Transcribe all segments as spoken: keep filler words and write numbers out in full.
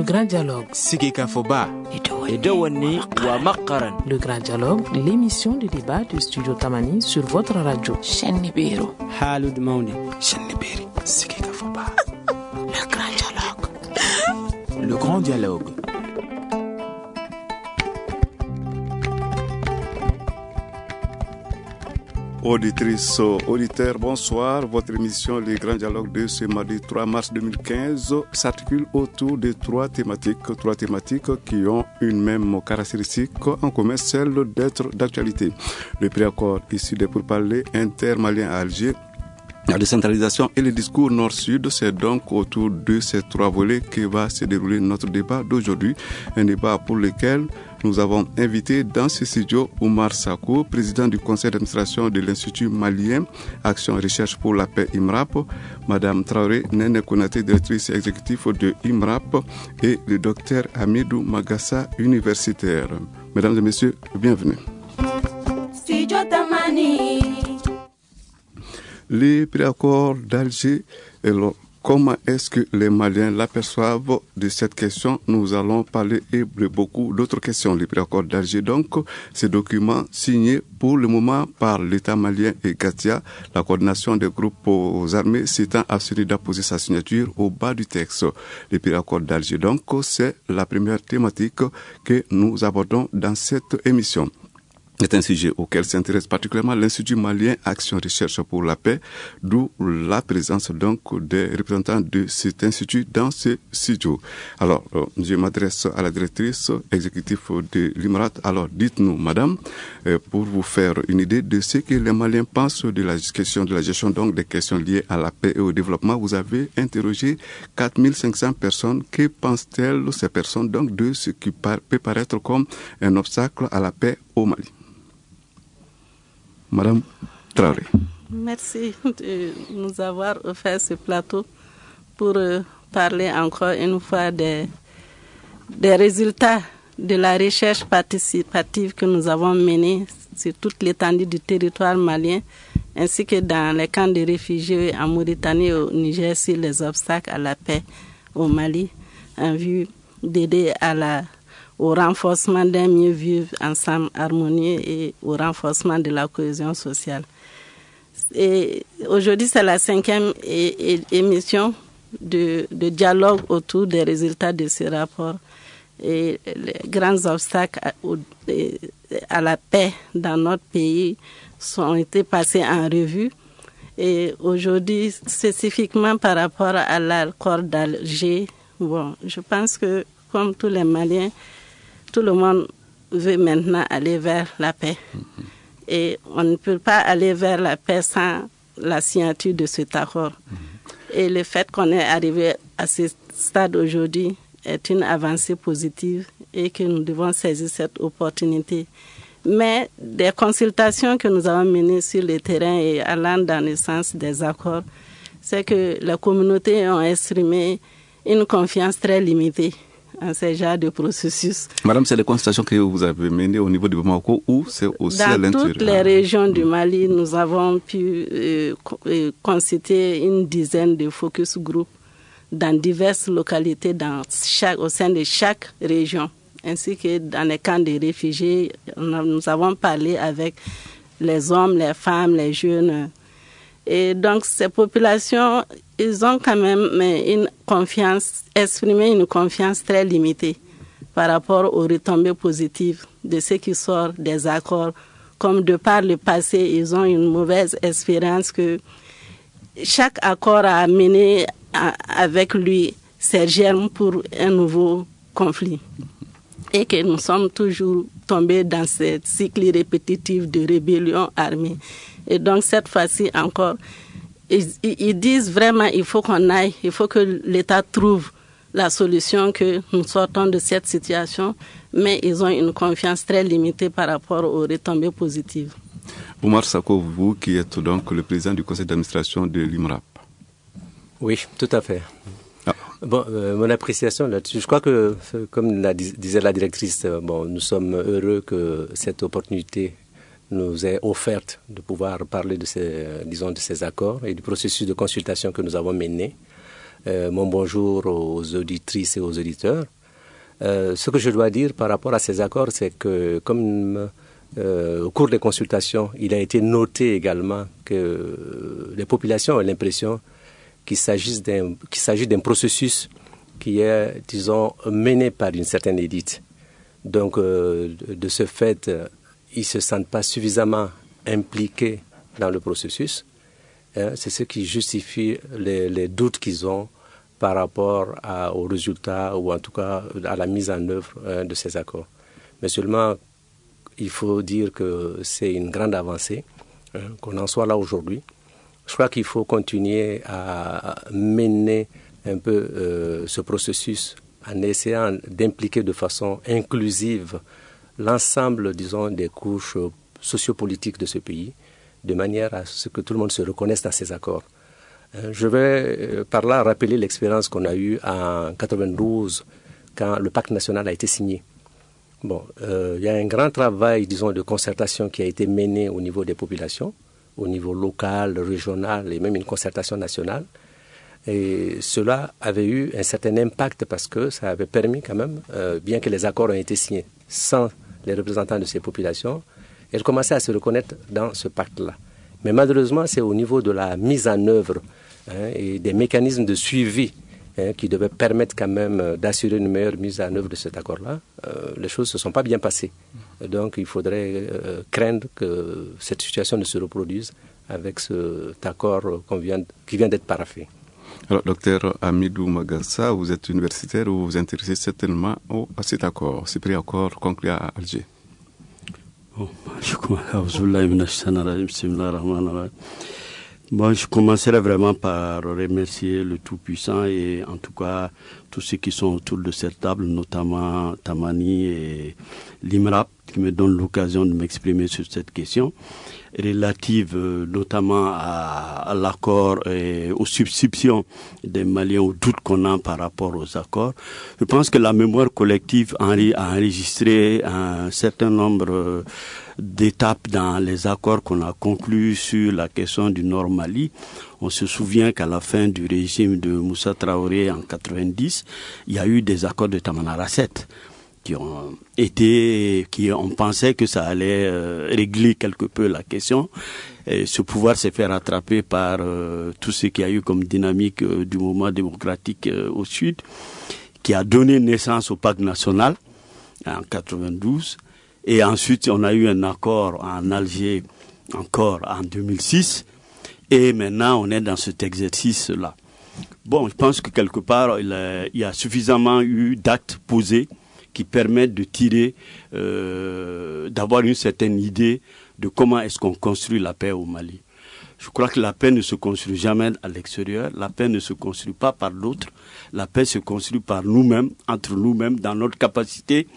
grand dialogue. Sigika Foba. Edouani wa Makaran. Le grand dialogue, l'émission de débat du studio Tamani sur votre radio. Chenibero. Halud Mauni. Cheniberi. Sigika Foba. Le grand dialogue. Le grand dialogue. Auditrices, auditeurs, bonsoir. Votre émission Les Grands Dialogues de ce mardi trois mars deux mille quinze s'articule autour de trois thématiques, trois thématiques qui ont une même caractéristique en commun, celle d'être d'actualité. Le préaccord issu des pourparlers inter-maliens à Alger, la décentralisation et le discours nord-sud, c'est donc autour de ces trois volets que va se dérouler notre débat d'aujourd'hui. Un débat pour lequel nous avons invité dans ce studio Oumar Sako, président du conseil d'administration de l'Institut malien Action et Recherche pour la paix I M R A P, Madame Traoré Nene Konaté, directrice exécutive de I M R A P, et le docteur Hamidou Magassa, universitaire. Mesdames et messieurs, bienvenue. Studio Tamani. Les préaccords d'Alger, alors, comment est-ce que les Maliens l'aperçoivent de cette question? Nous allons parler de beaucoup d'autres questions. Les préaccords d'Alger, donc, ces documents signés pour le moment par l'État malien et Gatia, la coordination des groupes armés s'étant assuré d'apposer sa signature au bas du texte. Les préaccords d'Alger, donc, c'est la première thématique que nous abordons dans cette émission. C'est un sujet auquel s'intéresse particulièrement l'Institut malien Action Recherche pour la paix, d'où la présence donc des représentants de cet institut dans ce studio. Alors, euh, je m'adresse à la directrice exécutive de l'I M R A P. Alors, dites-nous, madame, euh, pour vous faire une idée de ce que les Maliens pensent de la question de la gestion donc des questions liées à la paix et au développement. Vous avez interrogé quatre mille cinq cents personnes. Que pensent-elles ces personnes donc de ce qui par- peut paraître comme un obstacle à la paix au Mali? Madame Traoré. Merci de nous avoir offert ce plateau pour euh, parler encore une fois des, des résultats de la recherche participative que nous avons menée sur toute l'étendue du territoire malien, ainsi que dans les camps de réfugiés en Mauritanie et au Niger sur les obstacles à la paix au Mali, en vue d'aider à la au renforcement d'un mieux vivre ensemble harmonieux et au renforcement de la cohésion sociale. Et aujourd'hui, c'est la cinquième é- é- émission de, de dialogue autour des résultats de ce rapport et les grands obstacles à, au, à la paix dans notre pays ont été passés en revue. Et aujourd'hui, spécifiquement par rapport à l'accord d'Alger, bon, je pense que comme tous les Maliens, tout le monde veut maintenant aller vers la paix. Mm-hmm. Et on ne peut pas aller vers la paix sans la signature de cet accord. Mm-hmm. Et le fait qu'on est arrivé à ce stade aujourd'hui est une avancée positive et que nous devons saisir cette opportunité. Mais des consultations que nous avons menées sur le terrain et allant dans le sens des accords, c'est que les communautés ont exprimé une confiance très limitée en ce genre de processus. Madame, c'est les consultations que vous avez menées au niveau du Bamako ou c'est aussi dans à l'intérieur? Dans toutes les régions du Mali, nous avons pu euh, constituer une dizaine de focus group dans diverses localités dans chaque, au sein de chaque région, ainsi que dans les camps de réfugiés. Nous avons parlé avec les hommes, les femmes, les jeunes. Et donc, ces populations, ils ont quand même une confiance, exprimé une confiance très limitée par rapport aux retombées positives de ce qui sort des accords. Comme de par le passé, ils ont une mauvaise espérance que chaque accord a amené à, avec lui ses germes pour un nouveau conflit. Et que nous sommes toujours tombés dans ce cycle répétitif de rébellion armée. Et donc, cette fois-ci encore, ils, ils disent vraiment qu'il faut qu'on aille, il faut que l'État trouve la solution, que nous sortons de cette situation, mais ils ont une confiance très limitée par rapport aux retombées positives. Oumar Sako, vous qui êtes donc le président du conseil d'administration de l'I M R A P. Oui, tout à fait. Ah. Bon, euh, mon appréciation là-dessus, je crois que, comme la, disait la directrice, euh, bon, nous sommes heureux que cette opportunité nous est offerte de pouvoir parler de ces, disons, de ces accords et du processus de consultation que nous avons mené. Euh, mon bonjour aux auditrices et aux auditeurs. Euh, ce que je dois dire par rapport à ces accords, c'est que comme euh, au cours des consultations, il a été noté également que les populations ont l'impression qu'il s'agit d'un, qu'il s'agit d'un processus qui est, disons, mené par une certaine élite. Donc, euh, de ce fait, ils ne se sentent pas suffisamment impliqués dans le processus. Hein, c'est ce qui justifie les, les doutes qu'ils ont par rapport à, aux résultats ou en tout cas à la mise en œuvre hein, de ces accords. Mais seulement, il faut dire que c'est une grande avancée, hein, qu'on en soit là aujourd'hui. Je crois qu'il faut continuer à mener un peu euh, ce processus en essayant d'impliquer de façon inclusive l'ensemble, disons, des couches sociopolitiques de ce pays, de manière à ce que tout le monde se reconnaisse dans ces accords. Je vais par là rappeler l'expérience qu'on a eue en quatre-vingt-douze, quand le pacte national a été signé. Bon, euh, il y a un grand travail, disons, de concertation qui a été mené au niveau des populations, au niveau local, régional et même une concertation nationale. Et cela avait eu un certain impact parce que ça avait permis quand même, euh, bien que les accords ont été signés sans les représentants de ces populations, elles commençaient à se reconnaître dans ce pacte-là. Mais malheureusement, c'est au niveau de la mise en œuvre hein, et des mécanismes de suivi hein, qui devaient permettre quand même d'assurer une meilleure mise en œuvre de cet accord-là. Euh, les choses ne se sont pas bien passées. Donc il faudrait euh, craindre que cette situation ne se reproduise avec cet accord qu'on vient, qui vient d'être paraphé. Alors, docteur Amidou Magassa, vous êtes universitaire, vous vous intéressez certainement au, à cet accord, ce pré-accord conclu à Alger. Bon, je commencerai vraiment par remercier le Tout-Puissant et en tout cas tous ceux qui sont autour de cette table, notamment Tamani et l'IMRAP, qui me donnent l'occasion de m'exprimer sur cette question relative euh, notamment à, à l'accord et aux substitutions des Maliens, aux doutes qu'on a par rapport aux accords. Je pense que la mémoire collective a enregistré un certain nombre euh, d'étapes dans les accords qu'on a conclus sur la question du Nord Mali. On se souvient qu'à la fin du régime de Moussa Traoré en quatre-vingt-dix, il y a eu des accords de Tamanrasset qui ont été, qui on pensait que ça allait euh, régler quelque peu la question. Et ce pouvoir s'est fait rattraper par euh, tout ce qu'il y a eu comme dynamique euh, du mouvement démocratique euh, au Sud, qui a donné naissance au pacte national en quatre-vingt-douze. Et ensuite, on a eu un accord en Alger encore en deux mille six. Et maintenant, on est dans cet exercice-là. Bon, je pense que quelque part, il, a, il y a suffisamment eu d'actes posés qui permettent de tirer, euh, d'avoir une certaine idée de comment est-ce qu'on construit la paix au Mali. Je crois que la paix ne se construit jamais à l'extérieur, la paix ne se construit pas par d'autres, la paix se construit par nous-mêmes, entre nous-mêmes, dans notre capacité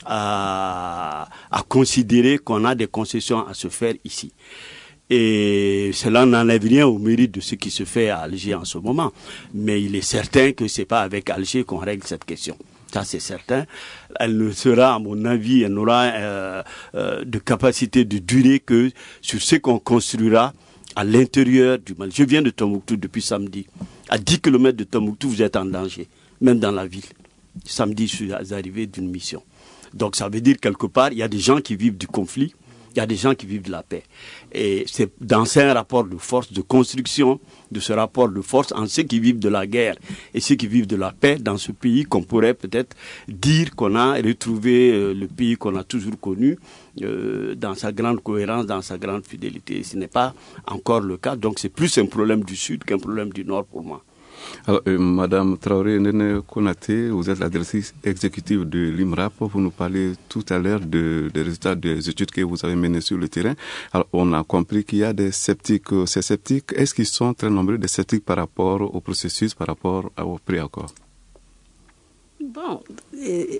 à, à considérer qu'on a des concessions à se faire ici. Et cela n'enlève rien au mérite de ce qui se fait à Alger en ce moment. Mais il est certain que c'est pas avec Alger qu'on règle cette question. Ça, c'est certain. Elle ne sera, à mon avis, elle n'aura euh, euh, de capacité de durer que sur ce qu'on construira à l'intérieur du Mali. Je viens de Tombouctou depuis samedi. À dix kilomètres de Tombouctou, vous êtes en danger, même dans la ville. Samedi, je suis arrivé d'une mission. Donc, ça veut dire, quelque part, il y a des gens qui vivent du conflit, il y a des gens qui vivent de la paix. Et c'est dans un rapport de force, de construction de ce rapport de force en ceux qui vivent de la guerre et ceux qui vivent de la paix dans ce pays qu'on pourrait peut-être dire qu'on a retrouvé euh, le pays qu'on a toujours connu euh, dans sa grande cohérence, dans sa grande fidélité. Ce n'est pas encore le cas, donc c'est plus un problème du Sud qu'un problème du Nord pour moi. Alors, euh, Madame Traoré Nene Konaté, vous êtes la directrice exécutive de l'IMRAP. Vous nous parlez tout à l'heure de, des résultats des études que vous avez menées sur le terrain. Alors, on a compris qu'il y a des sceptiques. Ces sceptiques, est-ce qu'ils sont très nombreux, des sceptiques par rapport au processus, par rapport au pré-accord? Bon, et,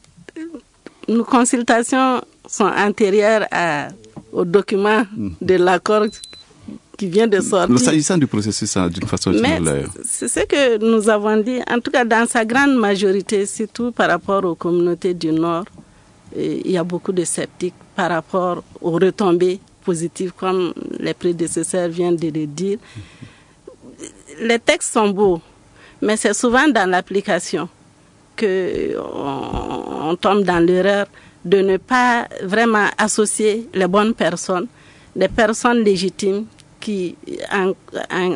nos consultations sont antérieures à, au document de l'accord qui vient de sortir. S'agissant du processus d'une façon générale. C'est ce que nous avons dit, en tout cas dans sa grande majorité, surtout par rapport aux communautés du Nord, il y a beaucoup de sceptiques par rapport aux retombées positives, comme les prédécesseurs viennent de le dire. Les textes sont beaux, mais c'est souvent dans l'application qu'on on tombe dans l'erreur de ne pas vraiment associer les bonnes personnes, des personnes légitimes qui, en, en,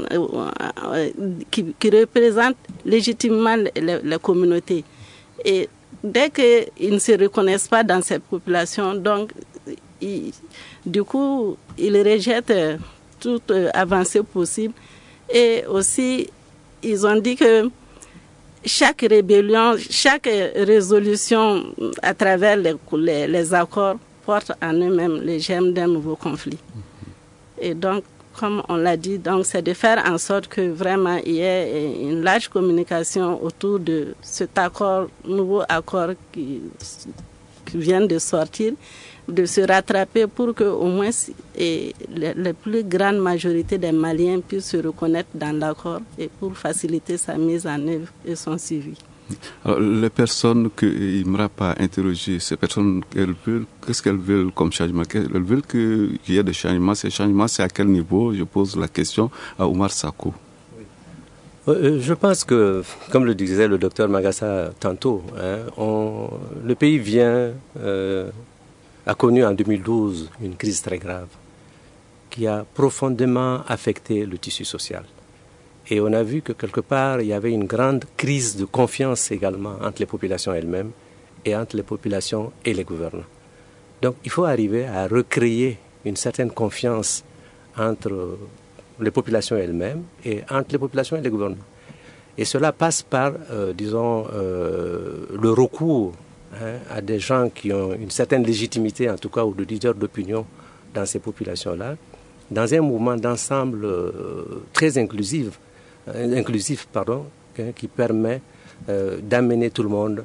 qui, qui représentent légitimement les, les communautés. Et dès qu'ils ne se reconnaissent pas dans cette population, donc, ils, du coup, ils rejettent toute avancée possible. Et aussi, ils ont dit que chaque rébellion, chaque résolution à travers les, les, les accords porte en eux-mêmes les germes d'un nouveau conflit. Et donc, comme on l'a dit, donc c'est de faire en sorte que vraiment il y ait une large communication autour de cet accord, nouveau accord qui, qui vient de sortir, de se rattraper pour que au moins et la, la plus grande majorité des Maliens puissent se reconnaître dans l'accord et pour faciliter sa mise en œuvre et son suivi. Alors, les personnes que Imrap a interrogées, ces personnes, elles veulent, qu'est-ce qu'elles veulent comme changement? Elles veulent qu'il y ait des changements. Ces changements, c'est à quel niveau? Je pose la question à Oumar Sako. Oui. Je pense que, comme le disait le docteur Magassa tantôt, hein, on, le pays vient, euh, a connu en deux mille douze une crise très grave qui a profondément affecté le tissu social. Et on a vu que quelque part, il y avait une grande crise de confiance également entre les populations elles-mêmes et entre les populations et les gouvernants. Donc il faut arriver à recréer une certaine confiance entre les populations elles-mêmes et entre les populations et les gouvernements. Et cela passe par, euh, disons, euh, le recours hein, à des gens qui ont une certaine légitimité, en tout cas, ou de leaders d'opinion dans ces populations-là, dans un mouvement d'ensemble euh, très inclusif, inclusif pardon, qui permet euh, d'amener tout le monde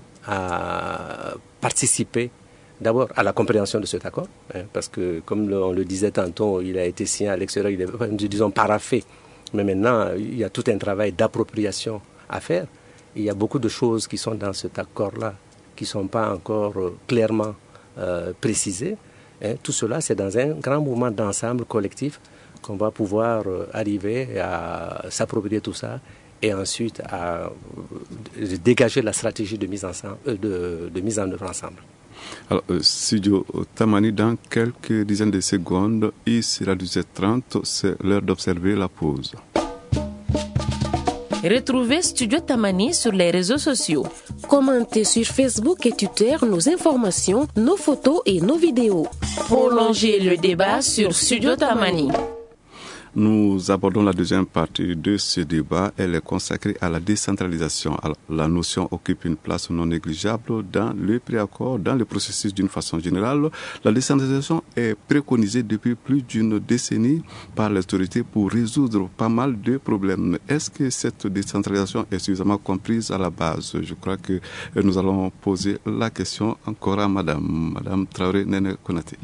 à participer d'abord à la compréhension de cet accord, hein, parce que comme le, on le disait tantôt, il a été signé à l'extérieur, il est, disons, paraphé, mais maintenant il y a tout un travail d'appropriation à faire. Il y a beaucoup de choses qui sont dans cet accord-là qui ne sont pas encore euh, clairement euh, précisées. Hein. Tout cela, c'est dans un grand mouvement d'ensemble collectif qu'on va pouvoir arriver à s'approprier tout ça et ensuite à dégager la stratégie de mise en, de, de mise en œuvre ensemble. Alors, euh, Studio Tamani, dans quelques dizaines de secondes, il sera douze heures trente, c'est l'heure d'observer la pause. Retrouvez Studio Tamani sur les réseaux sociaux. Commentez sur Facebook et Twitter nos informations, nos photos et nos vidéos. Prolongez le débat sur Studio Tamani. Nous abordons la deuxième partie de ce débat. Elle est consacrée à la décentralisation. Alors, la notion occupe une place non négligeable dans le préaccord, dans le processus d'une façon générale. La décentralisation est préconisée depuis plus d'une décennie par l'autorité pour résoudre pas mal de problèmes. Est-ce que cette décentralisation est suffisamment comprise à la base? Je crois que nous allons poser la question encore à Madame, Madame Traoré Nene Konaté.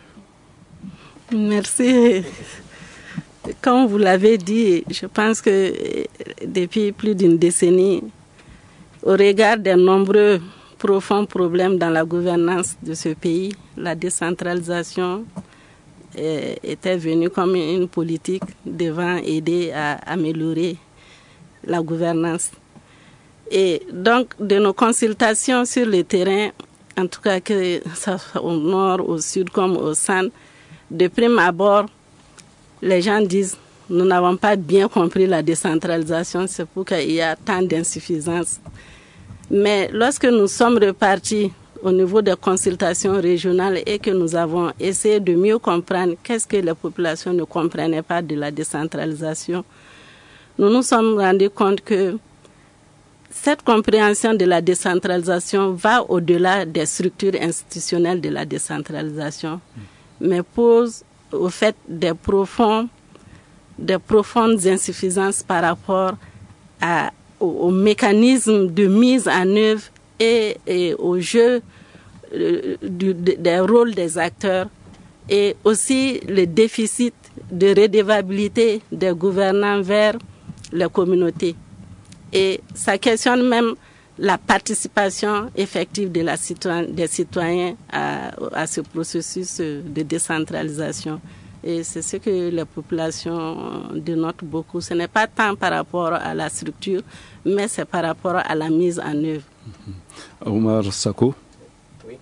Merci. Comme vous l'avez dit, je pense que depuis plus d'une décennie, au regard des nombreux profonds problèmes dans la gouvernance de ce pays, la décentralisation était venue comme une politique devant aider à améliorer la gouvernance. Et donc, de nos consultations sur le terrain, en tout cas que ça soit au nord, au sud comme au centre, de prime abord, les gens disent nous n'avons pas bien compris la décentralisation, c'est pourquoi il y a tant d'insuffisances. Mais lorsque nous sommes repartis au niveau des consultations régionales et que nous avons essayé de mieux comprendre qu'est-ce que les populations ne comprenaient pas de la décentralisation, nous nous sommes rendus compte que cette compréhension de la décentralisation va au-delà des structures institutionnelles de la décentralisation, mais pose au fait des, profonds, des profondes insuffisances par rapport à, au, au mécanisme de mise en œuvre et, et au jeu euh, du, des rôles des acteurs et aussi le déficit de redevabilité des gouvernants vers les communautés. Et ça questionne même la participation effective de la citoyen, des citoyens à, à ce processus de décentralisation. Et c'est ce que les populations dénotent beaucoup. Ce n'est pas tant par rapport à la structure, mais c'est par rapport à la mise en œuvre. Omar Sako. Oui.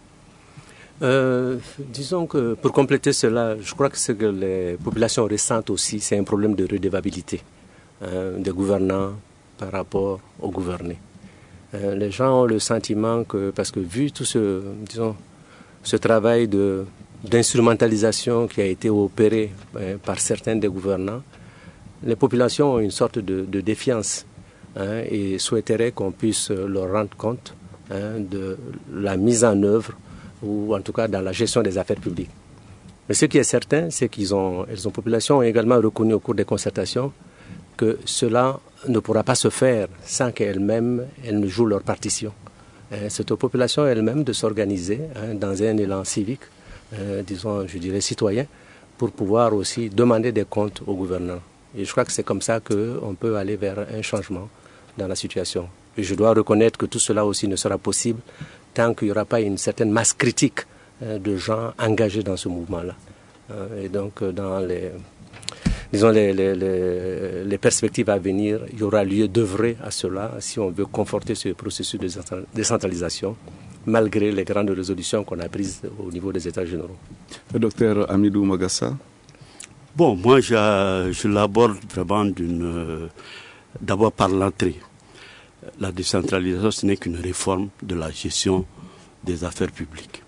Euh, disons que pour compléter cela, je crois que ce que les populations ressentent aussi, c'est un problème de redevabilité hein, des gouvernants par rapport aux gouvernés. Euh, les gens ont le sentiment que, parce que vu tout ce, disons, ce travail de, d'instrumentalisation qui a été opéré hein, par certains des gouvernants, les populations ont une sorte de, de défiance hein, et souhaiteraient qu'on puisse leur rendre compte hein, de la mise en œuvre ou en tout cas dans la gestion des affaires publiques. Mais ce qui est certain, c'est qu'ils ont, elles ont, populations ont également reconnu au cours des concertations que cela ne pourra pas se faire sans qu'elles-mêmes, elles ne jouent leur partition. Hein, c'est aux populations elles-mêmes de s'organiser hein, dans un élan civique, hein, disons, je dirais citoyen, pour pouvoir aussi demander des comptes aux gouvernants. Et je crois que c'est comme ça qu'on peut aller vers un changement dans la situation. Et je dois reconnaître que tout cela aussi ne sera possible tant qu'il n'y aura pas une certaine masse critique hein, de gens engagés dans ce mouvement-là. Et donc, dans les, disons les, les, les, les perspectives à venir, il y aura lieu d'œuvrer à cela si on veut conforter ce processus de décentralisation, malgré les grandes résolutions qu'on a prises au niveau des États généraux. Le docteur Amidou Magassa. Bon, moi, je, je l'aborde vraiment d'une, euh, d'abord par l'entrée. La décentralisation, ce n'est qu'une réforme de la gestion des affaires publiques.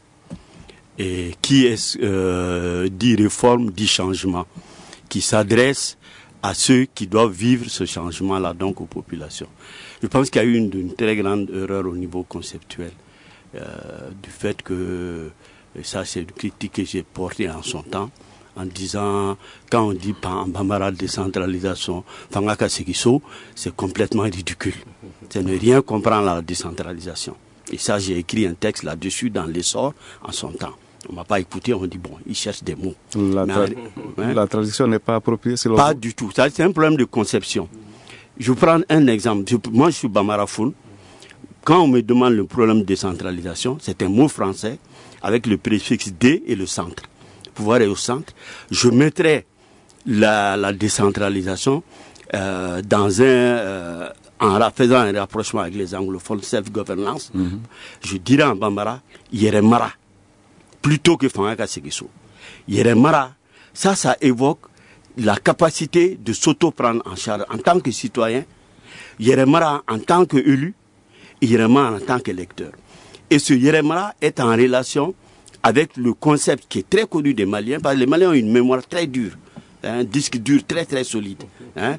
Et qui est, euh, dit réforme, dit changement, qui s'adresse à ceux qui doivent vivre ce changement-là, donc aux populations. Je pense qu'il y a eu une, une très grande erreur au niveau conceptuel, euh, du fait que, et ça c'est une critique que j'ai portée en son temps, en disant, quand on dit en Bambara décentralisation, Fangaka Sekiso, c'est complètement ridicule. C'est ne rien comprendre à la décentralisation. Et ça, j'ai écrit un texte là-dessus dans l'essor en son temps. On ne m'a pas écouté, on dit, bon, il cherche des mots. La, tra- en, hein, la traduction n'est pas appropriée, c'est Pas du tout. Ça, c'est un problème de conception. Je prends un exemple. Je, moi, je suis Bambara Foun. Quand on me demande le problème de décentralisation, c'est un mot français avec le préfixe D et le centre. Pouvoir est au centre. Je mettrais la, la décentralisation euh, dans un, euh, en faisant un rapprochement avec les anglophones, self-governance. Mm-hmm. Je dirais en Bambara, Yeremara, plutôt que Fangaka Sekiso. Yeremara, ça, ça évoque la capacité de s'auto-prendre en charge en tant que citoyen, Yeremara en tant qu'élu, et Yeremara en tant qu'électeur. Et ce Yeremara est en relation avec le concept qui est très connu des Maliens, parce que les Maliens ont une mémoire très dure, un hein, disque dur très très solide. Hein.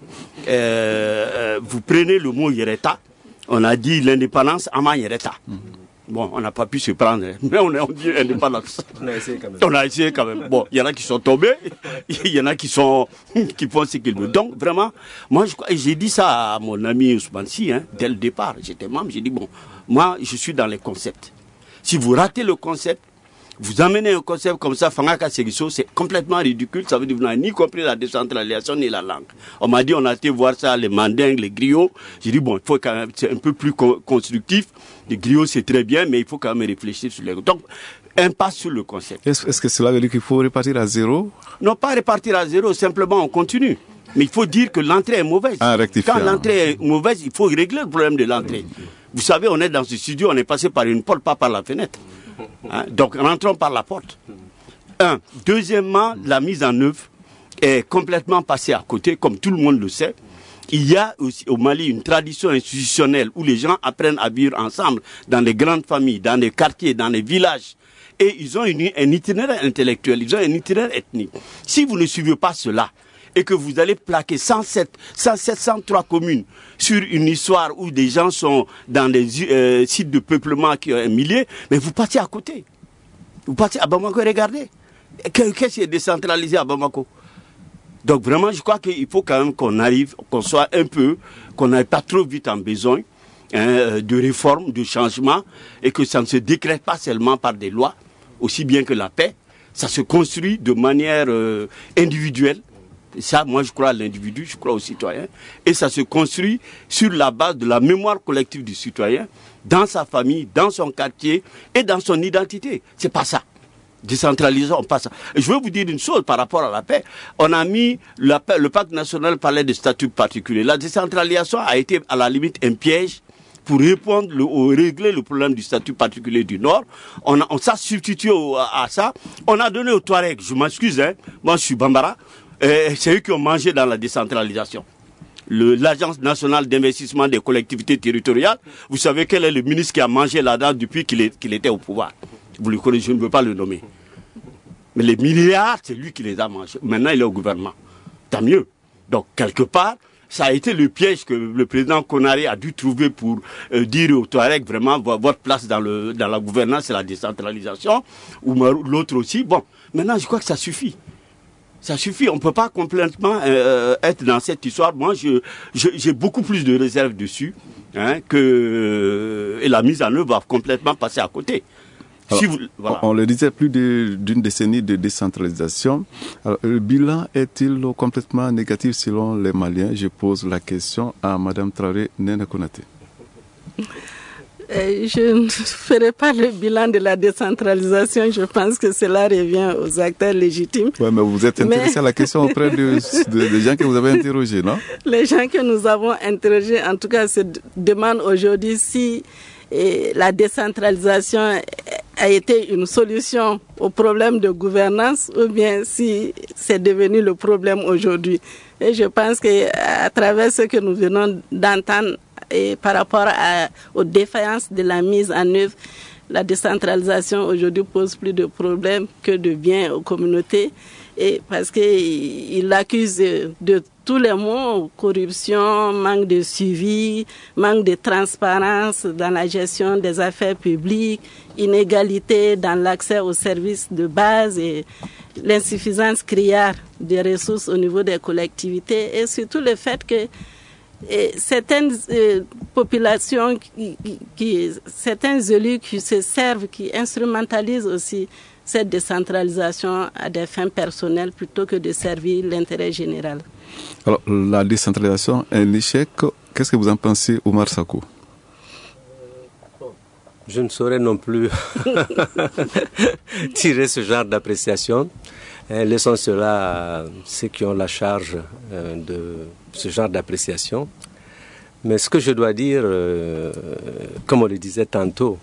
Euh, vous prenez le mot Yereta, on a dit l'indépendance, Ama Yereta. Mm-hmm. Bon, on n'a pas pu se prendre, mais on a dit indépendance. On a essayé quand même. On a essayé quand même. Bon, il y en a qui sont tombés, il y en a qui sont, qui font ce qu'ils veulent. Donc, vraiment, moi, je, j'ai dit ça à mon ami Ousmane Sy, hein, dès le départ. J'étais membre, j'ai dit, bon, moi, je suis dans les concepts. Si vous ratez le concept, vous amenez un concept comme ça, Fangaka Sekiso, c'est complètement ridicule. Ça veut dire que vous n'avez ni compris la décentralisation ni la langue. On m'a dit, on a été voir ça, les mandingues, les griots. J'ai dit, bon, il faut quand même, c'est un peu plus co- constructif. Les griots, c'est très bien, mais il faut quand même réfléchir sur les... Donc, impasse sur le concept. Est-ce, est-ce que cela veut dire qu'il faut repartir à zéro? Non, pas repartir à zéro, simplement on continue. Mais il faut dire que l'entrée est mauvaise. Ah, quand l'entrée est mauvaise, il faut régler le problème de l'entrée. Vous savez, on est dans ce studio, on est passé par une porte, pas par la fenêtre. Hein? Donc, rentrons par la porte. Un. Deuxièmement, la mise en œuvre est complètement passée à côté, comme tout le monde le sait. Il y a aussi au Mali une tradition institutionnelle où les gens apprennent à vivre ensemble dans les grandes familles, dans les quartiers, dans les villages. Et ils ont une, un itinéraire intellectuel, ils ont un itinéraire ethnique. Si vous ne suivez pas cela, et que vous allez plaquer cent sept, cent sept, cent trois communes sur une histoire où des gens sont dans des euh, sites de peuplement qui ont un millier, mais vous partez à côté. Vous partez à Bamako, regardez. Qu'est-ce qui est décentralisé à Bamako? Donc vraiment, je crois qu'il faut quand même qu'on arrive, qu'on soit un peu, qu'on n'aille pas trop vite en besoin hein, de réforme, de changement, et que ça ne se décrète pas seulement par des lois, aussi bien que la paix. Ça se construit de manière euh, individuelle. Et ça, moi, je crois à l'individu, je crois aux citoyens. Et ça se construit sur la base de la mémoire collective du citoyen, dans sa famille, dans son quartier et dans son identité. C'est pas ça. Décentralisation, on passe. Et je veux vous dire une chose par rapport à la paix. On a mis, la paix, le pacte national parlait de statut particulier. La décentralisation a été à la limite un piège pour répondre, le, ou régler le problème du statut particulier du Nord. On, a, on s'est substitué au, à, à ça. On a donné aux Touaregs, je m'excuse, hein, moi je suis Bambara, et c'est eux qui ont mangé dans la décentralisation. Le, l'Agence nationale d'investissement des collectivités territoriales, vous savez quel est le ministre qui a mangé là-dedans depuis qu'il, est, qu'il était au pouvoir. Vous le connaissez, je ne veux pas le nommer. Mais les milliards, c'est lui qui les a mangés. Maintenant, il est au gouvernement. Tant mieux. Donc, quelque part, ça a été le piège que le président Konaré a dû trouver pour euh, dire aux Touaregs, vraiment, votre place dans, le, dans la gouvernance, c'est la décentralisation, ou l'autre aussi. Bon, maintenant, je crois que ça suffit. Ça suffit, on ne peut pas complètement euh, être dans cette histoire. Moi, je, je, j'ai beaucoup plus de réserves dessus, hein, que et la mise en œuvre va complètement passer à côté. Alors, si vous, voilà. On le disait, plus de, d'une décennie de décentralisation. Alors, le bilan est-il complètement négatif selon les Maliens? Je pose la question à Madame Traoré Nene Konaté. Je ne ferai pas le bilan de la décentralisation. Je pense que cela revient aux acteurs légitimes. Oui, mais vous êtes intéressé mais... à la question auprès de, de, des gens que vous avez interrogés, non? Les gens que nous avons interrogés, en tout cas, se demandent aujourd'hui si eh, la décentralisation a été une solution au problème de gouvernance ou bien si c'est devenu le problème aujourd'hui. Et je pense qu'à travers ce que nous venons d'entendre, et par rapport à, aux défaillances de la mise en œuvre, la décentralisation aujourd'hui pose plus de problèmes que de bien aux communautés. Et parce qu'il l'accuse de tous les maux, corruption, manque de suivi, manque de transparence dans la gestion des affaires publiques, inégalité dans l'accès aux services de base et l'insuffisance criarde des ressources au niveau des collectivités et surtout le fait que et certaines euh, populations, qui, qui, qui, certains élus qui se servent, qui instrumentalisent aussi cette décentralisation à des fins personnelles plutôt que de servir l'intérêt général. Alors, la décentralisation est un échec. Qu'est-ce que vous en pensez, Oumar Sako? Je ne saurais non plus tirer ce genre d'appréciation. Laissons cela à ceux qui ont la charge de ce genre d'appréciation. Mais ce que je dois dire, euh, comme on le disait tantôt,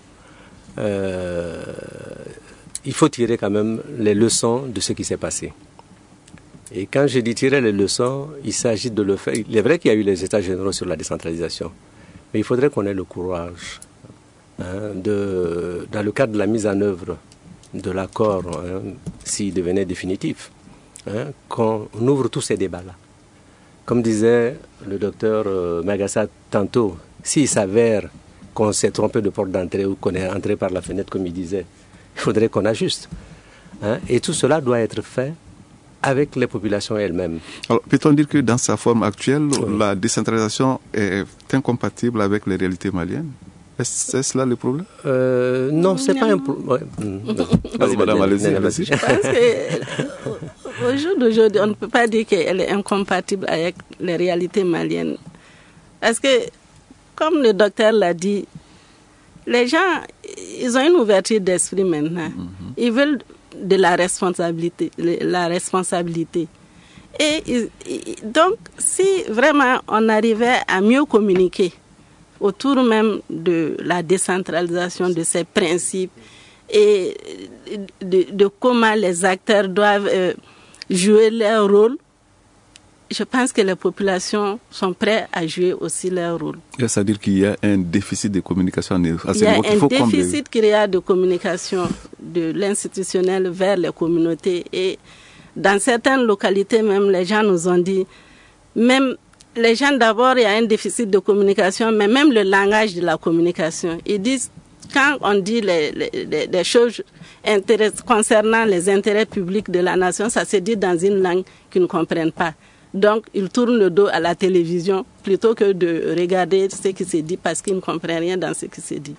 euh, il faut tirer quand même les leçons de ce qui s'est passé. Et quand je dis tirer les leçons, il s'agit de le faire. Il est vrai qu'il y a eu les états généraux sur la décentralisation, mais il faudrait qu'on ait le courage, hein, de, dans le cadre de la mise en œuvre de l'accord, hein, s'il devenait définitif, hein, qu'on ouvre tous ces débats-là. Comme disait le docteur euh, Magassa tantôt, s'il s'avère qu'on s'est trompé de porte d'entrée ou qu'on est entré par la fenêtre, comme il disait, il faudrait qu'on ajuste. Hein, et tout cela doit être fait avec les populations elles-mêmes. Alors, peut-on dire que dans sa forme actuelle, oui, la décentralisation est incompatible avec les réalités maliennes? Est-ce cela le problème? euh, Non, c'est pas un problème. Ouais. Vas-y, madame, allez-y. allez-y. Je pense qu'au jour d'aujourd'hui, on ne peut pas dire qu'elle est incompatible avec les réalités maliennes. Parce que, comme le docteur l'a dit, les gens, ils ont une ouverture d'esprit maintenant. Mm-hmm. Ils veulent de la responsabilité. La responsabilité. Et, et donc, si vraiment on arrivait à mieux communiquer autour même de la décentralisation de ces principes et de, de comment les acteurs doivent euh, jouer leur rôle, je pense que les populations sont prêtes à jouer aussi leur rôle. C'est-à-dire qu'il y a un déficit de communication à ce Il y a niveau qu'il un faut déficit créé de communication de l'institutionnel vers les communautés. Et dans certaines localités même, les gens nous ont dit, même les gens d'abord, il y a un déficit de communication, mais même le langage de la communication. Ils disent, quand on dit les, les, les choses concernant les intérêts publics de la nation, ça se dit dans une langue qu'ils ne comprennent pas. Donc, ils tournent le dos à la télévision plutôt que de regarder ce qui se dit parce qu'ils ne comprennent rien dans ce qui se dit.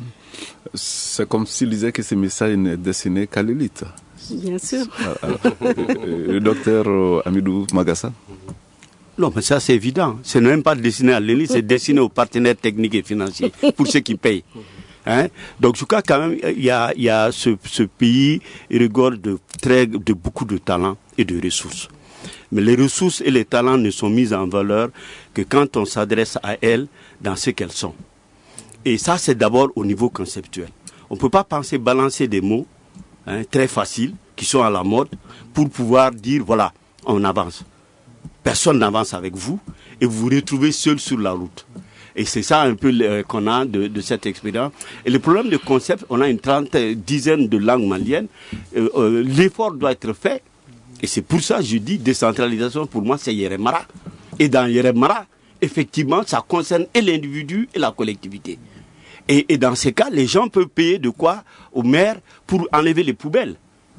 C'est comme s'ils disaient que ce message n'est destiné qu'à l'élite. Bien sûr. Alors, le docteur Amidou Magassa. Non, mais ça c'est évident. Ce n'est même pas destiné à l'élite, c'est destiné aux partenaires techniques et financiers, pour ceux qui payent. Hein? Donc je crois quand même il y a, il y a ce, ce pays regorge de, très, de beaucoup de talents et de ressources. Mais les ressources et les talents ne sont mis en valeur que quand on s'adresse à elles dans ce qu'elles sont. Et ça, c'est d'abord au niveau conceptuel. On ne peut pas penser balancer des mots hein, très faciles, qui sont à la mode, pour pouvoir dire, voilà, on avance. Personne n'avance avec vous, et vous vous retrouvez seul sur la route. Et c'est ça un peu euh, qu'on a de, de cette expérience. Et le problème de concept, on a une trentaine, dizaine de langues maliennes. Euh, euh, l'effort doit être fait. Et c'est pour ça que je dis décentralisation, pour moi, c'est Yeremara. Et dans Yeremara, effectivement, ça concerne et l'individu et la collectivité. Et, et dans ces cas, les gens peuvent payer de quoi au maire pour enlever les poubelles.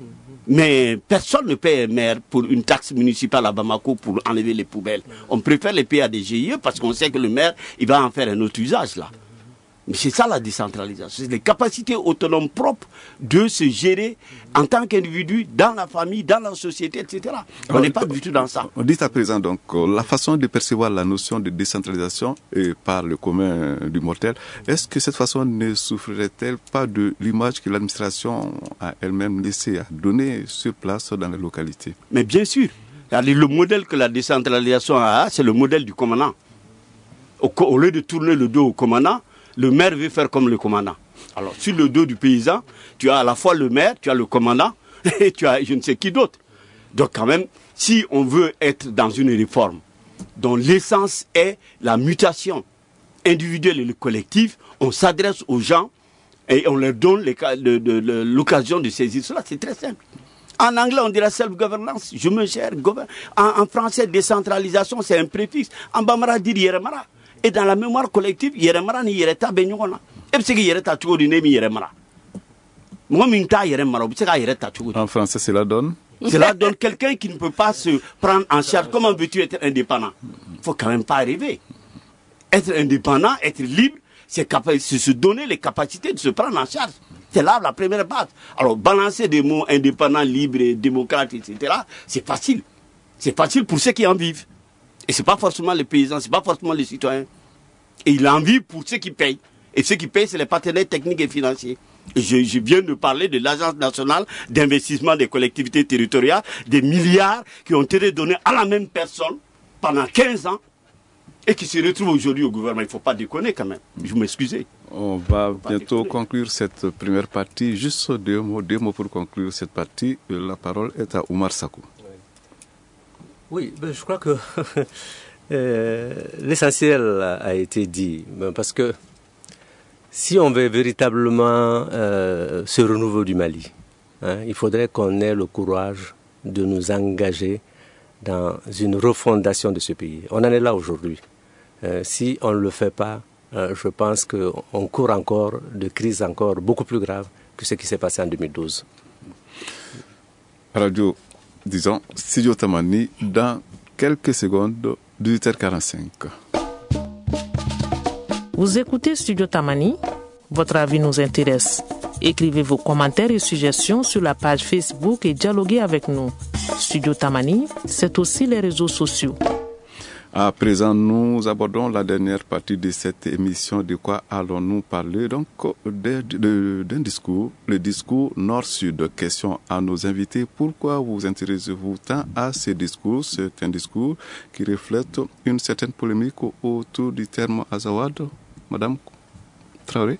Mais personne ne paye un maire pour une taxe municipale à Bamako pour enlever les poubelles. On préfère les payer à des G I E parce qu'on sait que le maire, il va en faire un autre usage là. Mais c'est ça la décentralisation. C'est les capacités autonomes propres de se gérer en tant qu'individu, dans la famille, dans la société, et cetera. On n'est pas du tout dans ça. On dit à présent donc la façon de percevoir la notion de décentralisation et par le commun du mortel, est-ce que cette façon ne souffrirait-elle pas de l'image que l'administration a elle-même laissée à donner sur place dans les localités? Mais bien sûr. Le modèle que la décentralisation a, c'est le modèle du commandant. Au, au lieu de tourner le dos au commandant, le maire veut faire comme le commandant. Alors, sur le dos du paysan, tu as à la fois le maire, tu as le commandant, et tu as je ne sais qui d'autre. Donc, quand même, si on veut être dans une réforme dont l'essence est la mutation individuelle et collective, on s'adresse aux gens et on leur donne les, de, de, de, l'occasion de saisir cela. C'est très simple. En anglais, on dirait self-governance. Je me gère. En, en français, décentralisation, c'est un préfixe. En bambara, dire Yeremara. Et dans la mémoire collective, Yeremara ni Yereta Benyona. Et c'est que Yereta Tugo du Nemi Yeremara. Moi, Minta Yeremara, c'est que Yereta Tugo. En français, c'est la donne. Cela donne quelqu'un qui ne peut pas se prendre en charge. Comment veux-tu être indépendant? Il ne faut quand même pas arriver. Être indépendant, être libre, c'est se donner les capacités de se prendre en charge. C'est là la première base. Alors, balancer des mots indépendants, libres, démocrates, et cetera, c'est facile. C'est facile pour ceux qui en vivent. Et ce n'est pas forcément les paysans, ce n'est pas forcément les citoyens. Et il en vit pour ceux qui payent. Et ceux qui payent, c'est les partenaires techniques et financiers. Et je, je viens de parler de l'Agence nationale d'investissement des collectivités territoriales, des milliards qui ont été donnés à la même personne pendant quinze ans et qui se retrouvent aujourd'hui au gouvernement. Il ne faut pas déconner quand même. Je m'excuse. On va bientôt conclure cette première partie. Juste deux mots, deux mots pour conclure cette partie. La parole est à Oumar Sakou. Oui, ben je crois que euh, l'essentiel a été dit, parce que si on veut véritablement euh, ce renouveau du Mali, hein, il faudrait qu'on ait le courage de nous engager dans une refondation de ce pays. On en est là aujourd'hui. Euh, si on ne le fait pas, euh, je pense qu'on court encore de crises encore beaucoup plus graves que ce qui s'est passé en deux mille douze. Radio, disons, Studio Tamani, dans quelques secondes, dix-huit heures quarante-cinq. Vous écoutez Studio Tamani? Votre avis nous intéresse. Écrivez vos commentaires et suggestions sur la page Facebook et dialoguez avec nous. Studio Tamani, c'est aussi les réseaux sociaux. À présent, nous abordons la dernière partie de cette émission. De quoi allons-nous parler? Donc, d'un discours, le discours Nord-Sud. Question à nos invités. Pourquoi vous intéressez-vous tant à ce discours? C'est un discours qui reflète une certaine polémique autour du terme Azawad. Madame Traoré?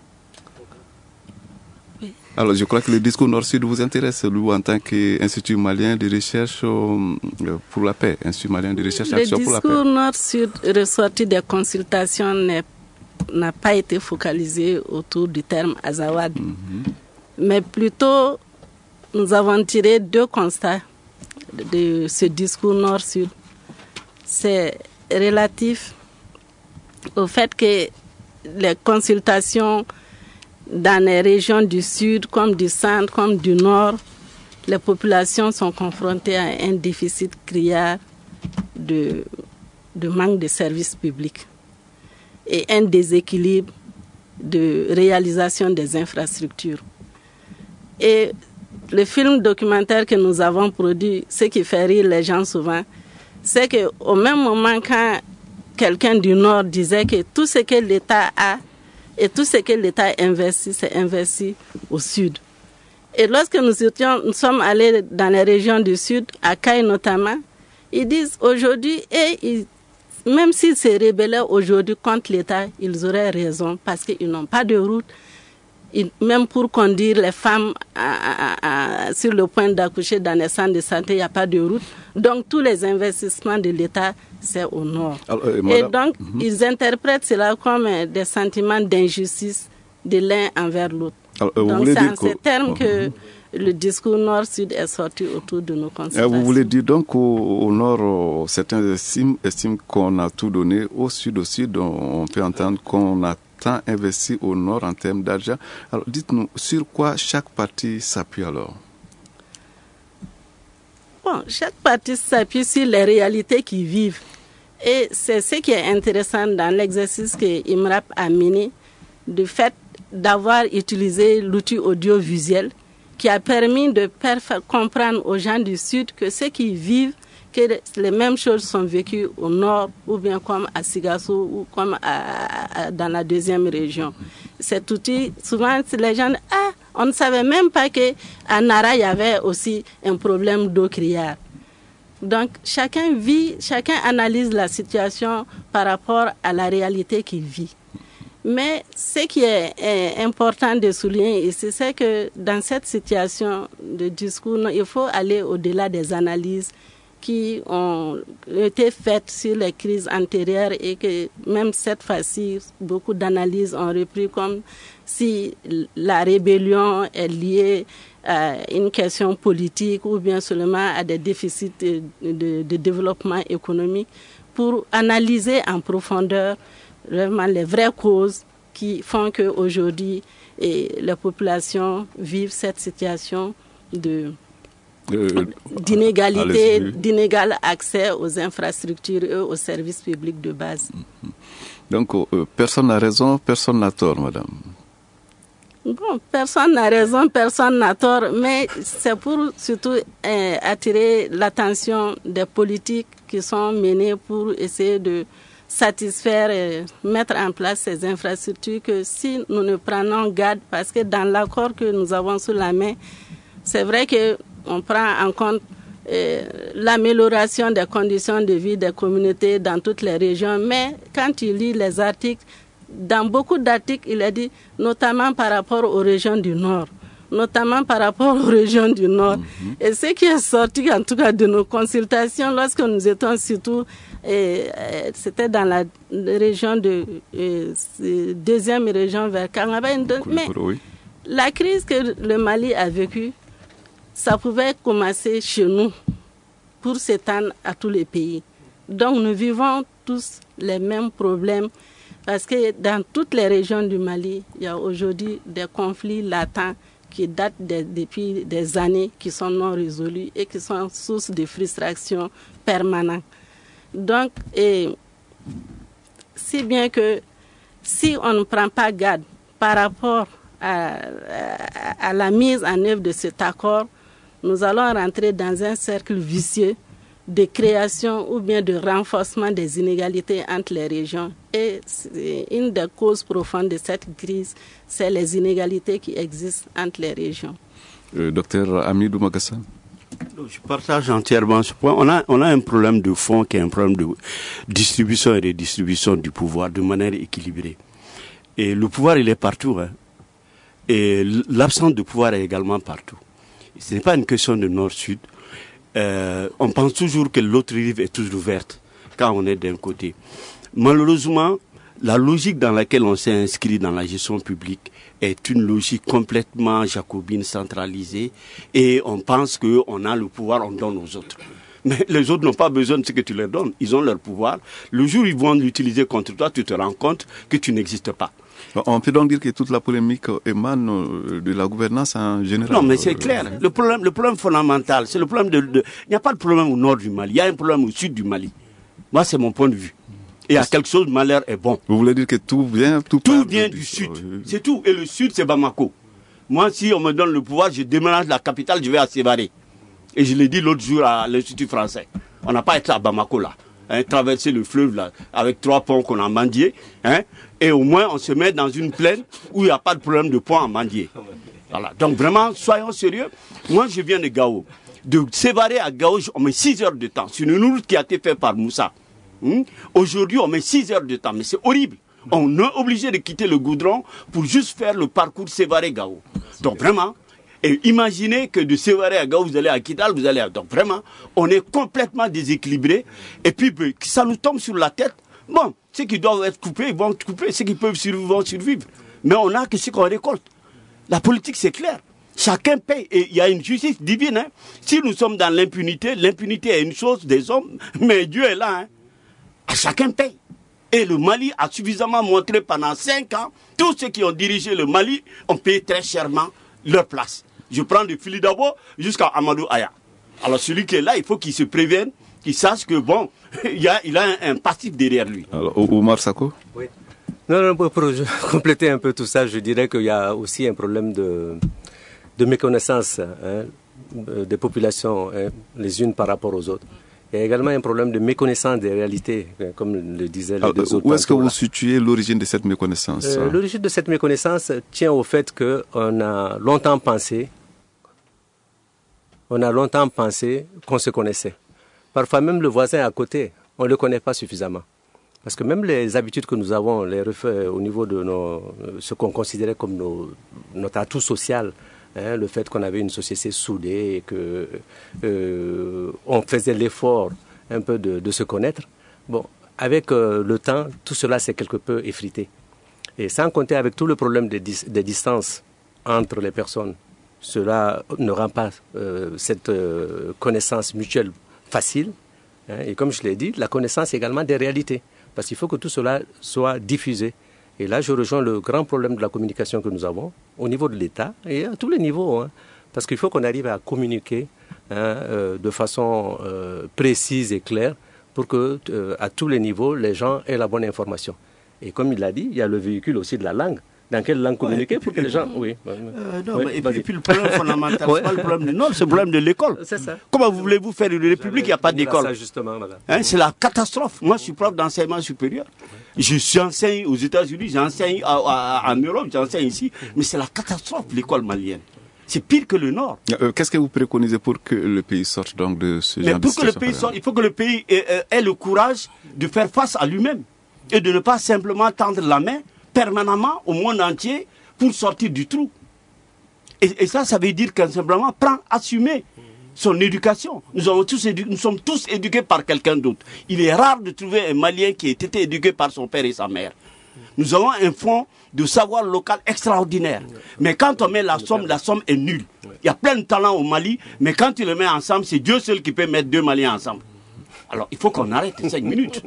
Oui. Alors, je crois que le discours Nord-Sud vous intéresse, vous, en tant qu'Institut malien de recherche pour la paix, Institut malien de recherche et action pour la paix. Le discours Nord-Sud ressorti des consultations n'a pas été focalisé autour du terme Azawad. Mm-hmm. Mais plutôt, nous avons tiré deux constats de ce discours Nord-Sud. C'est relatif au fait que les consultations dans les régions du sud, comme du centre, comme du nord, les populations sont confrontées à un déficit criard de, de manque de services publics et un déséquilibre de réalisation des infrastructures. Et le film documentaire que nous avons produit, ce qui fait rire les gens souvent, c'est qu'au même moment, quand quelqu'un du Nord disait que tout ce que l'État a et tout ce que l'État investit, c'est investi au Sud. Et lorsque nous, étions, nous sommes allés dans les régions du Sud, à Caille notamment, ils disent aujourd'hui, et ils même s'ils se rebellaient aujourd'hui contre l'État, ils auraient raison parce qu'ils n'ont pas de route. Ils, même pour conduire les femmes à, à, à, sur le point d'accoucher dans les centres de santé, il n'y a pas de route. Donc tous les investissements de l'État, c'est au nord. Alors, euh, Et donc, mm-hmm. ils interprètent cela comme euh, des sentiments d'injustice de l'un envers l'autre. Alors, euh, donc c'est en que... ces termes que... Mm-hmm. Le discours nord-sud est sorti autour de nos considérations. Vous voulez dire donc au, au nord, certains estiment, estiment qu'on a tout donné, au sud aussi, on peut entendre qu'on a tant investi au nord en termes d'argent. Alors dites-nous, sur quoi chaque parti s'appuie alors? Bon, chaque parti s'appuie sur les réalités qu'ils vivent. Et c'est ce qui est intéressant dans l'exercice que IMRAP a mené, du fait d'avoir utilisé l'outil audiovisuel qui a permis de faire comprendre aux gens du Sud que ceux qui vivent, que les mêmes choses sont vécues au Nord, ou bien comme à Sigasso, ou comme à, à, dans la deuxième région. Cet outil, souvent, les gens disent, ah, on ne savait même pas qu'à Nara, il y avait aussi un problème d'eau criarde. Donc, chacun vit, chacun analyse la situation par rapport à la réalité qu'il vit. Mais ce qui est, est important de souligner ici, c'est que dans cette situation de discours, il faut aller au-delà des analyses qui ont été faites sur les crises antérieures et que même cette fois-ci, beaucoup d'analyses ont repris comme si la rébellion est liée à une question politique ou bien seulement à des déficits de, de, de développement économique, pour analyser en profondeur vraiment les vraies causes qui font qu'aujourd'hui les populations vivent cette situation de, euh, d'inégalité, d'inégal accès aux infrastructures et aux services publics de base. Donc, euh, personne n'a raison, personne n'a tort, madame. Bon, personne n'a raison, personne n'a tort, mais c'est pour surtout euh, attirer l'attention des politiques qui sont menées pour essayer de satisfaire et mettre en place ces infrastructures, que si nous ne prenons garde, parce que dans l'accord que nous avons sous la main, c'est vrai qu'on prend en compte euh, l'amélioration des conditions de vie des communautés dans toutes les régions, mais quand tu lis les articles, dans beaucoup d'articles, il est dit, notamment par rapport aux régions du Nord, notamment par rapport aux régions du Nord. Mm-hmm. Et ce qui est sorti, en tout cas, de nos consultations, lorsque nous étions surtout, et, et, c'était dans la région de, et, deuxième région vers Kangaba. Mais oui. La crise que le Mali a vécue, ça pouvait commencer chez nous pour s'étendre à tous les pays. Donc nous vivons tous les mêmes problèmes. Parce que dans toutes les régions du Mali, il y a aujourd'hui des conflits latents qui datent de, depuis des années, qui sont non résolus et qui sont source de frustration permanente. Donc, et, si bien que si on ne prend pas garde par rapport à, à, à la mise en œuvre de cet accord, nous allons rentrer dans un cercle vicieux de création ou bien de renforcement des inégalités entre les régions. Et une des causes profondes de cette crise, c'est les inégalités qui existent entre les régions. Euh, docteur Amidou Magassane. Je partage entièrement ce point. On a, on a un problème de fond qui est un problème de distribution et de distribution du pouvoir de manière équilibrée. Et le pouvoir, il est partout. Hein. Et l'absence de pouvoir est également partout. Ce n'est pas une question de nord-sud. Euh, on pense toujours que l'autre rive est toujours verte quand on est d'un côté. Malheureusement, la logique dans laquelle on s'est inscrit dans la gestion publique est une logique complètement jacobine, centralisée, et on pense qu'on a le pouvoir, on donne aux autres. Mais les autres n'ont pas besoin de ce que tu leur donnes. Ils ont leur pouvoir. Le jour où ils vont l'utiliser contre toi, tu te rends compte que tu n'existes pas. On peut donc dire que toute la polémique émane de la gouvernance en général. Non, mais c'est clair. Le problème, le problème fondamental, c'est le problème de, de... Il n'y a pas de problème au nord du Mali. Il y a un problème au sud du Mali. Moi, c'est mon point de vue. Et il y a quelque chose, malheur est bon. Vous voulez dire que tout vient, tout, tout vient du, du sud. Euh... C'est tout. Et le sud, c'est Bamako. Moi, si on me donne le pouvoir, je déménage la capitale, je vais à Sévaré. Et je l'ai dit l'autre jour à l'Institut français. On n'a pas été à Bamako là. Hein, traverser le fleuve là, avec trois ponts qu'on a mendiés, hein, et au moins on se met dans une plaine où il n'y a pas de problème de pont à mendier. Voilà. Donc vraiment, soyons sérieux. Moi, je viens de Gao. De Sévaré à Gao, on met six heures de temps sur une route qui a été faite par Moussa. Hum? Aujourd'hui, on met six heures de temps, mais c'est horrible. On est obligé de quitter le goudron pour juste faire le parcours Sévaré-Gao. Donc vraiment, et imaginez que de Sévaré à Gao, vous allez à Kidal, vous allez à... Donc vraiment, on est complètement déséquilibré. Et puis, ça nous tombe sur la tête. Bon, ceux qui doivent être coupés, ils vont être coupés. Ceux qui peuvent survivre, vont survivre. Mais on n'a que ce qu'on récolte. La politique, c'est clair. Chacun paye. Et il y a une justice divine. Hein. Si nous sommes dans l'impunité, l'impunité est une chose des hommes, mais Dieu est là. Hein. Chacun paye. Et le Mali a suffisamment montré pendant cinq ans, tous ceux qui ont dirigé le Mali ont payé très chèrement leur place. Je prends de Fili Dabo jusqu'à Amadou Aya. Alors celui qui est là, il faut qu'il se prévienne, qu'il sache que bon, il, y a, il a un, un passif derrière lui. Alors, Oumar Sako? Oui. Non, non, pour compléter un peu tout ça, je dirais qu'il y a aussi un problème de, de méconnaissance hein, des populations, hein, les unes par rapport aux autres. Il y a également un problème de méconnaissance des réalités, comme le disaient les Alors, deux autres. Où est-ce que vous situez l'origine de cette méconnaissance? euh, L'origine de cette méconnaissance tient au fait qu'on a longtemps pensé, on a longtemps pensé qu'on se connaissait. Parfois même le voisin à côté, on ne le connaît pas suffisamment. Parce que même les habitudes que nous avons, les refaits au niveau de nos, ce qu'on considérait comme nos, notre atout social, hein, le fait qu'on avait une société soudée et que euh, on faisait l'effort un peu de, de se connaître. Bon, avec euh, le temps, tout cela s'est quelque peu effrité. Et sans compter avec tout le problème des, dis, des distances entre les personnes, cela ne rend pas euh, cette euh, connaissance mutuelle facile. Hein, et comme je l'ai dit, la connaissance également des réalités. Parce qu'il faut que tout cela soit diffusé. Et là, je rejoins le grand problème de la communication que nous avons au niveau de l'État et à tous les niveaux. Hein, parce qu'il faut qu'on arrive à communiquer hein, euh, de façon euh, précise et claire pour que, euh, à tous les niveaux, les gens aient la bonne information. Et comme il l'a dit, il y a le véhicule aussi de la langue. Dans quelle langue communiquer ouais, pour que les gens... Oui. Euh, non, oui, mais et, puis, et puis le problème fondamental, ouais. c'est pas le problème de... Non, c'est le problème de l'école. C'est ça. Comment voulez-vous faire une république, il n'y a pas d'école ça, justement, voilà. Hein, c'est la catastrophe. Moi, je suis prof d'enseignement supérieur. Je j'enseigne aux États-Unis, j'enseigne en Europe, j'enseigne ici. Mais c'est la catastrophe, l'école malienne. C'est pire que le Nord. Euh, Qu'est-ce que vous préconisez pour que le pays sorte donc de ce mais genre pour de que le pays sorte, il faut que le pays ait, ait le courage de faire face à lui-même et de ne pas simplement tendre la main permanemment au monde entier pour sortir du trou. Et, et ça, ça veut dire qu'un simplement prend, assumer son éducation. Nous, avons tous édu- nous sommes tous éduqués par quelqu'un d'autre. Il est rare de trouver un Malien qui ait été éduqué par son père et sa mère. Nous avons un fonds de savoir local extraordinaire. Mais quand on met la somme, la somme est nulle. Il y a plein de talents au Mali, mais quand tu le mets ensemble, c'est Dieu seul qui peut mettre deux Maliens ensemble. Alors, il faut qu'on arrête cinq minutes.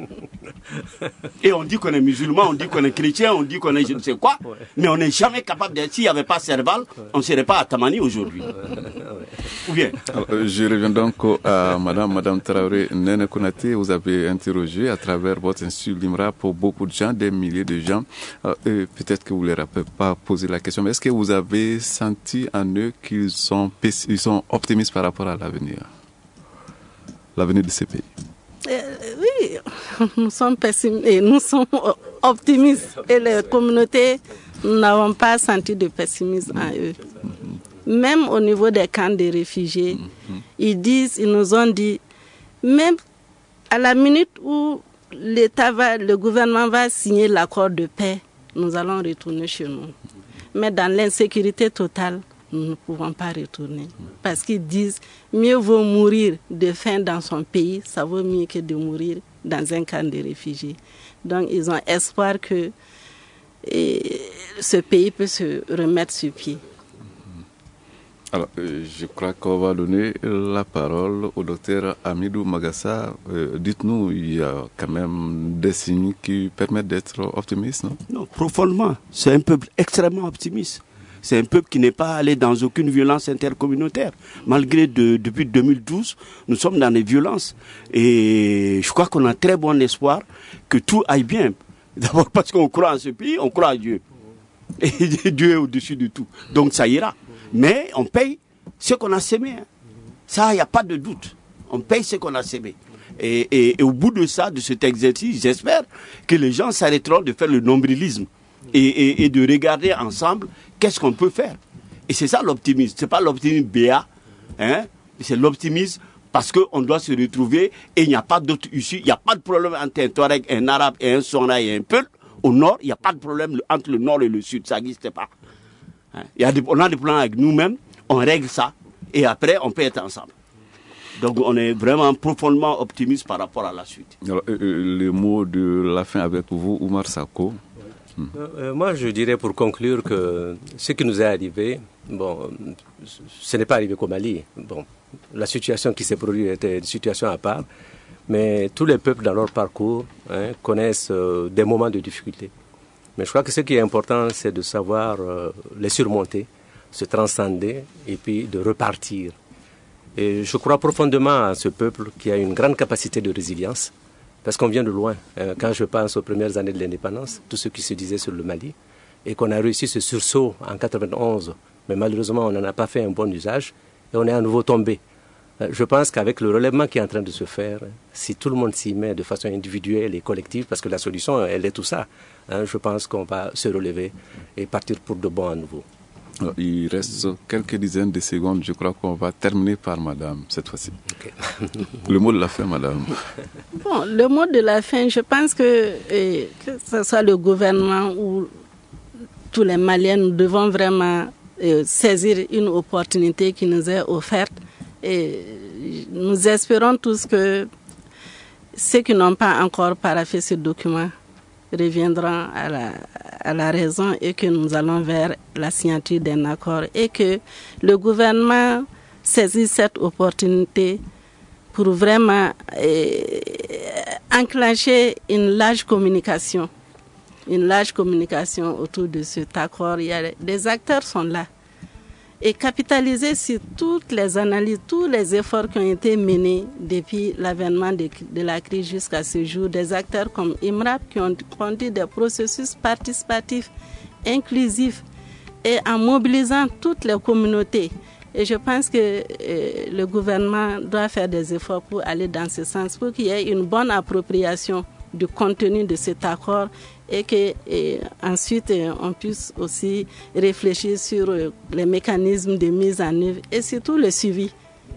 Et on dit qu'on est musulman, on dit qu'on est chrétien, on dit qu'on est je ne sais quoi, ouais. mais on n'est jamais capable de... S'il n'y avait pas Serval, ouais. on ne serait pas à Tamani aujourd'hui. Ou bien Alors, je reviens donc à Madame, Madame Traoré Nene Konaté. Vous avez interrogé à travers votre institut Limra pour beaucoup de gens, des milliers de gens. Euh, peut-être que vous ne leur avez pas posé la question, mais est-ce que vous avez senti en eux qu'ils sont, ils sont optimistes par rapport à l'avenir l'avenir de ces pays? Euh, oui, nous sommes pessimistes et nous sommes optimistes. Et les communautés, nous n'avons pas senti de pessimisme en eux. Même au niveau des camps de réfugiés, ils disent, ils nous ont dit, même à la minute où l'État va, le gouvernement va signer l'accord de paix, nous allons retourner chez nous. Mais dans l'insécurité totale, nous ne pouvons pas retourner. Parce qu'ils disent, mieux vaut mourir de faim dans son pays, ça vaut mieux que de mourir dans un camp de réfugiés. Donc, ils ont espoir que et, ce pays peut se remettre sur pied. Alors, euh, je crois qu'on va donner la parole au docteur Amidou Magassa. Euh, dites-nous, il y a quand même des signes qui permettent d'être optimiste, non? Non, profondément. C'est un peuple extrêmement optimiste. C'est un peuple qui n'est pas allé dans aucune violence intercommunautaire. Malgré de, depuis deux mille douze, nous sommes dans des violences. Et je crois qu'on a très bon espoir que tout aille bien. D'abord parce qu'on croit en ce pays, on croit à Dieu. Et Dieu est au-dessus de tout. Donc ça ira. Mais on paye ce qu'on a sémé. Hein. Ça, il n'y a pas de doute. On paye ce qu'on a sémé. Et, et, et au bout de ça, de cet exercice, j'espère que les gens s'arrêteront de faire le nombrilisme. Et, et, et de regarder ensemble qu'est-ce qu'on peut faire. Et c'est ça l'optimisme. Ce n'est pas l'optimisme béat, hein, c'est l'optimisme Parce qu'on doit se retrouver et il n'y a pas d'autre issue. Il n'y a pas de problème entre un Touareg, un Arabe et un Sonra et un Peul. Au nord, il n'y a pas de problème entre le nord et le sud. Ça n'existe pas. Hein? Il y a des, on a des plans avec nous-mêmes, on règle ça et après on peut être ensemble. Donc on est vraiment profondément optimiste par rapport à la suite. Alors, euh, le mot de la fin avec vous, Oumar Sako. Hmm. Euh, moi, je dirais pour conclure que ce qui nous est arrivé, bon, ce n'est pas arrivé qu'au Mali. Bon, la situation qui s'est produite était une situation à part, mais tous les peuples dans leur parcours hein, connaissent euh, des moments de difficulté. Mais je crois que ce qui est important, c'est de savoir euh, les surmonter, se transcender et puis de repartir. Et je crois profondément à ce peuple qui a une grande capacité de résilience, parce qu'on vient de loin. Quand je pense aux premières années de l'indépendance, tout ce qui se disait sur le Mali, et qu'on a réussi ce sursaut en quatre-vingt-onze, mais malheureusement on n'en a pas fait un bon usage, et on est à nouveau tombé. Je pense qu'avec le relèvement qui est en train de se faire, si tout le monde s'y met de façon individuelle et collective, parce que la solution, elle est tout ça, hein, je pense qu'on va se relever et partir pour de bon à nouveau. Il reste quelques dizaines de secondes. Je crois qu'on va terminer par madame cette fois-ci. Okay. Le mot de la fin, madame. Bon, le mot de la fin, je pense que, eh, que ce soit le gouvernement ou tous les Maliens, nous devons vraiment eh, saisir une opportunité qui nous est offerte. Et nous espérons tous que ceux qui n'ont pas encore paraphé ce document reviendront à la, à la raison et que nous allons vers la signature d'un accord et que le gouvernement saisisse cette opportunité pour vraiment eh, enclencher une large communication, une large communication autour de cet accord. Il y a, les acteurs sont là. Et capitaliser sur toutes les analyses, tous les efforts qui ont été menés depuis l'avènement de, de la crise jusqu'à ce jour, des acteurs comme IMRAP qui ont conduit des processus participatifs, inclusifs et en mobilisant toutes les communautés. Et je pense que euh, le gouvernement doit faire des efforts pour aller dans ce sens, pour qu'il y ait une bonne appropriation du contenu de cet accord et que et ensuite on puisse aussi réfléchir sur les mécanismes de mise en œuvre et surtout le suivi.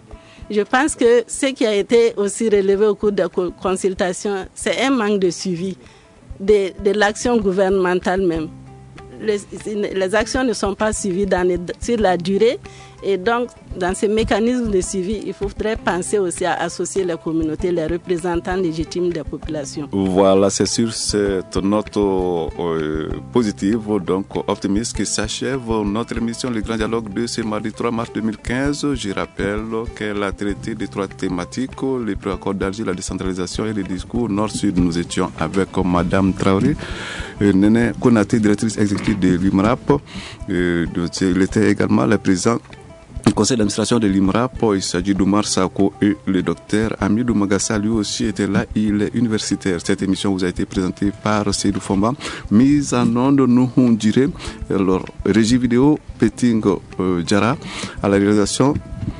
Je pense que ce qui a été aussi relevé au cours des consultations, c'est un manque de suivi de, de l'action gouvernementale même. Les, les actions ne sont pas suivies dans les, sur la durée et donc dans ces mécanismes de suivi, il faudrait penser aussi à associer les communautés, les représentants légitimes des populations. Voilà, c'est sur cette note euh, positive, donc optimiste, que s'achève notre émission Le Grand Dialogue de ce mardi trois mars deux mille quinze. Je rappelle qu'elle a traité de trois thématiques, les pré-accords d'Alger, la décentralisation et le discours nord-sud. Nous étions avec Madame Traoré, euh, Néné Konaté, directrice exécutive de l'IMRAP. Euh, il était également le président du conseil d'administration de l'IMRAP. Il s'agit d'Oumar Sako et le docteur Amidou Magassa, lui aussi était là, il est universitaire. Cette émission vous a été présentée par Seydou Fomba, mise en onde Nouhou Diré, alors régie vidéo Peting euh, Djara, à la réalisation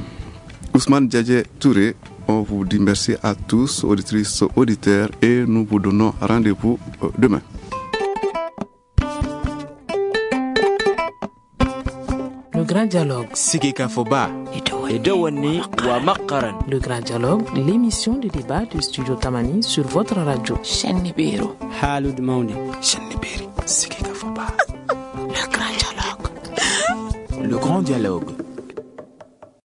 Ousmane Djadje Touré. On vous dit merci à tous, auditrices, auditeurs, et nous vous donnons rendez-vous euh, demain. Le Grand Dialogue. Sigika Foba. Le Grand Dialogue, l'émission de débat du Studio Tamani sur votre radio. Shenibiro. Halud Mauni. Shenibiri. Sigika Foba. Le Grand Dialogue. Le Grand Dialogue.